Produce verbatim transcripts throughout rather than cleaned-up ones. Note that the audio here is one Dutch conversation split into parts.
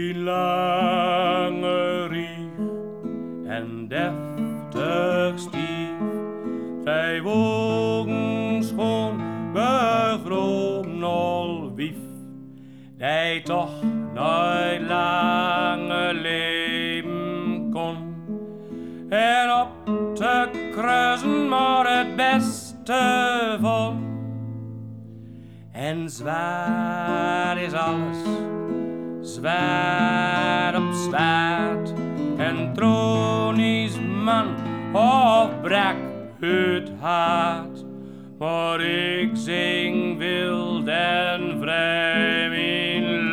een lange rief en deftig stief, zij wogen schoon begrom al wief, die toch nooit lange leven kon. En op te kruisen maar het beste vond. En zwaar is alles, zwaar op zwaard, en troon is man of brak het hart. Maar ik zing wild en vrij mijn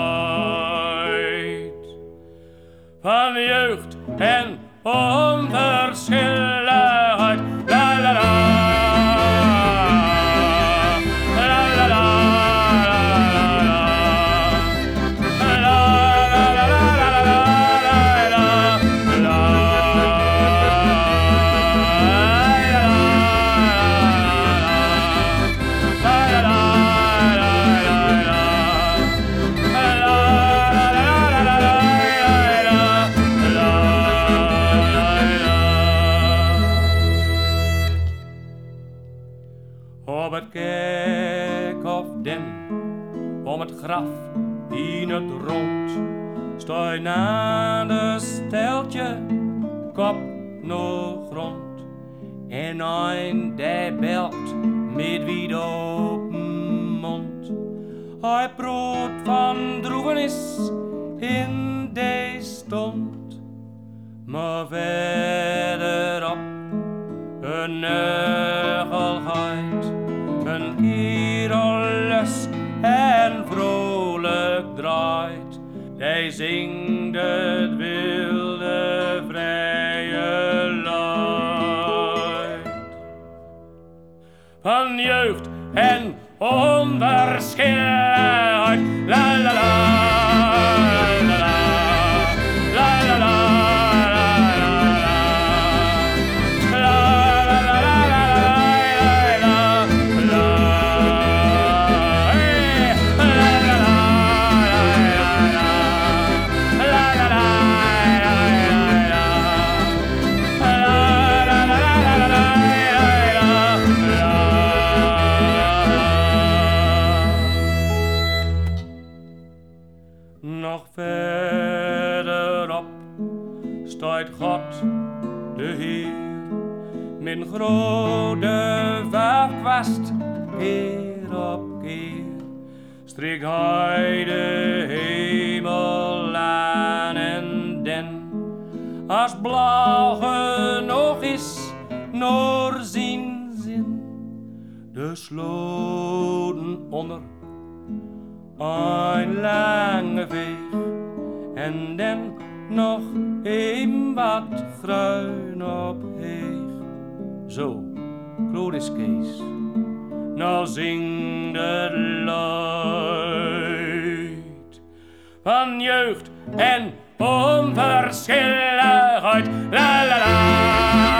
luid, van jeugd en onverschilligheid. La la la. Op het kerkhof den, om het graf in het rond, stooi na de steltje, kop nog grond. En een die belkt met wied open mond. Hij proot van droevenis in die stond, maar verderop een neugelheid, een kerellus en vrolijk draait. Hij zingt het wilde vrije luid, van jeugd en onverschilligheid. La la la. Nog verderop staat God de Heer, mijn grote verkwast, keer op keer. Streek hij de hemel aan en den, als blauw genoeg is, naar zijn zin. De sloten onder een lange veeg, en dan nog een wat gruin op heeg. Zo, groot is Kees, nou zing de luid, van jeugd en onverschilligheid. La la la.